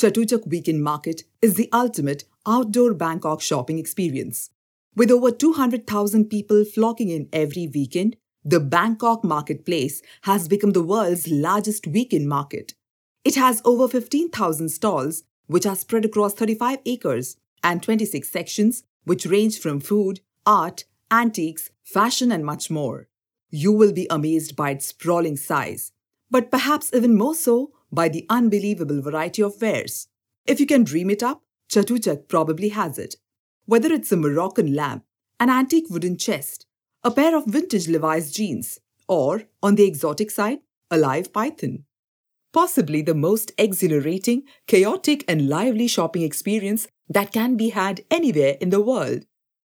Chatuchak Weekend Market is the ultimate outdoor Bangkok shopping experience. With over 200,000 people flocking in every weekend, the Bangkok Marketplace has become the world's largest weekend market. It has over 15,000 stalls, which are spread across 35 acres, and 26 sections, which range from food, art, antiques, fashion, and much more. You will be amazed by its sprawling size, but perhaps even more so by the unbelievable variety of wares. If you can dream it up, Chatuchak probably has it. Whether it's a Moroccan lamp, an antique wooden chest, a pair of vintage Levi's jeans, or, on the exotic side, a live python. Possibly the most exhilarating, chaotic, and lively shopping experience that can be had anywhere in the world.